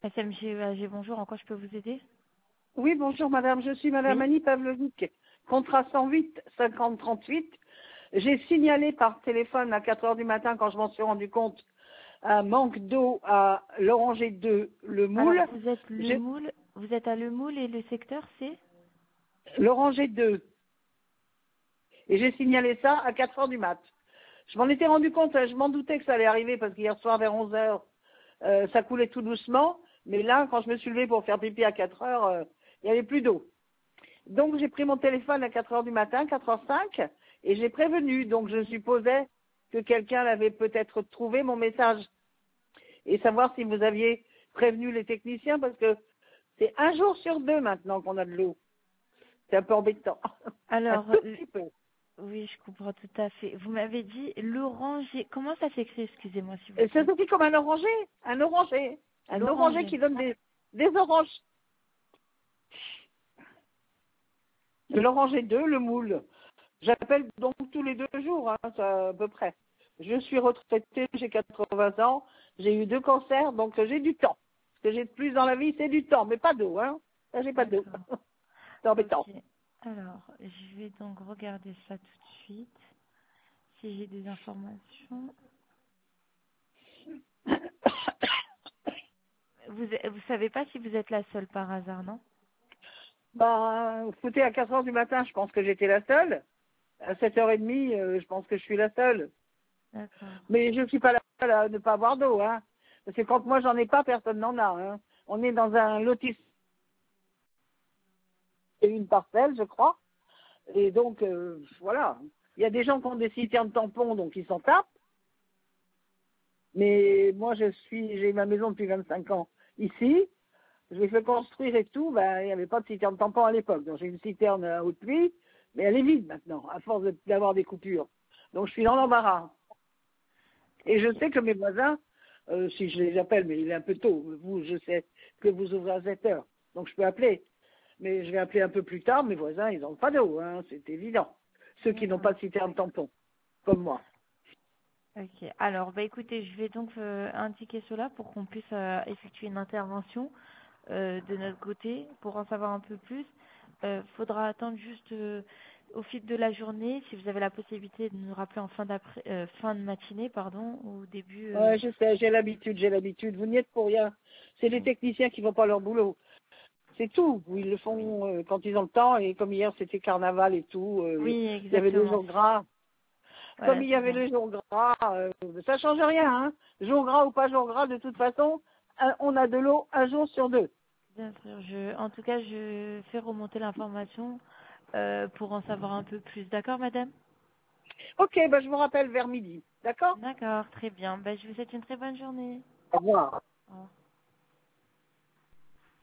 SMG, bonjour, en quoi je peux vous aider? Oui, bonjour madame, je suis madame Oui. Annie Pavlovic, contrat 108 50 38. J'ai signalé par téléphone à 4 heures du matin quand je m'en suis rendu compte un manque d'eau à l'Oranger 2, le Alors, Moule. vous êtes à Le Moule et le secteur, c'est? L'Oranger 2. Et j'ai signalé ça à 4 heures du mat. Je m'en étais rendu compte, je m'en doutais que ça allait arriver parce qu'hier soir vers 11 heures, ça coulait tout doucement. Mais là, quand je me suis levée pour faire pipi à 4 heures, il n'y avait plus d'eau. Donc j'ai pris mon téléphone à 4 heures du matin, 4h05, et j'ai prévenu. Donc je supposais que quelqu'un l'avait peut-être trouvé mon message. Et savoir si vous aviez prévenu les techniciens, parce que c'est un jour sur deux maintenant qu'on a de l'eau. C'est un peu embêtant. Un Alors, tout petit peu. oui, je comprends tout à fait. Vous m'avez dit l'oranger. Comment ça s'écrit, excusez-moi, s'il vous Et c'est plaît? aussi comme un oranger. Un oranger. Un oranger L'oranger. qui donne des oranges. L'oranger 2, le Moule. J'appelle donc tous les 2 jours, hein, ça, à peu près. Je suis retraitée, j'ai 80 ans, j'ai eu 2 cancers, donc j'ai du temps. Ce que j'ai de plus dans la vie, c'est du temps, mais pas d'eau, hein. Là, j'ai pas d'eau. D'accord. C'est embêtant. Ok. Alors, je vais donc regarder ça tout de suite. Si j'ai des informations. Vous savez pas si vous êtes la seule par hasard, non? Bah, écoutez, à 4 heures du matin, je pense que j'étais la seule. À 7h30, je pense que je suis la seule. D'accord. Mais je ne suis pas la seule à ne pas avoir d'eau, hein. Parce que quand moi j'en ai pas, personne n'en a, hein. On est dans un lotissement, une parcelle, je crois. Et donc, voilà. Il y a des gens qui ont des citernes tampons, donc ils s'en tapent. Mais moi, j'ai ma maison depuis 25 ans ici. Je l'ai fait construire et tout. Ben, il n'y avait pas de citerne tampon à l'époque. Donc, j'ai une citerne à haute pluie, mais elle est vide maintenant, à force d'avoir des coupures. Donc, je suis dans l'embarras. Et je Ok. sais que mes voisins, si je les appelle, mais il est un peu tôt. Vous, je sais que vous ouvrez à 7 heures. Donc, je peux appeler. Mais je vais appeler un peu plus tard. Mes voisins, ils n'ont pas d'eau, hein. C'est évident. Ceux qui n'ont D'accord. pas de citerne tampon, comme moi. Ok. Alors, bah écoutez, je vais donc indiquer cela pour qu'on puisse effectuer une intervention de notre côté pour en savoir un peu plus. Faudra attendre juste au fil de la journée, si vous avez la possibilité de nous rappeler en fin de matinée, pardon, ou début. Ouais, je sais, j'ai l'habitude, j'ai l'habitude. Vous n'y êtes pour rien. C'est les techniciens qui ne font pas leur boulot. C'est tout. Ils le font quand ils ont le temps. Et comme hier, c'était carnaval et tout, Oui, il y avait les exactement. jours gras. Comme Voilà, il y c'est avait ça. les jours gras, ça change rien. Hein. Jour gras ou pas jour gras, de toute façon, on a de l'eau un jour sur deux. Bien sûr. En tout cas, je fais remonter l'information pour en savoir un peu plus. D'accord, madame? Ok, ben, je vous rappelle vers midi. D'accord? D'accord, très bien. Ben, je vous souhaite une très bonne journée. Au revoir. Au revoir.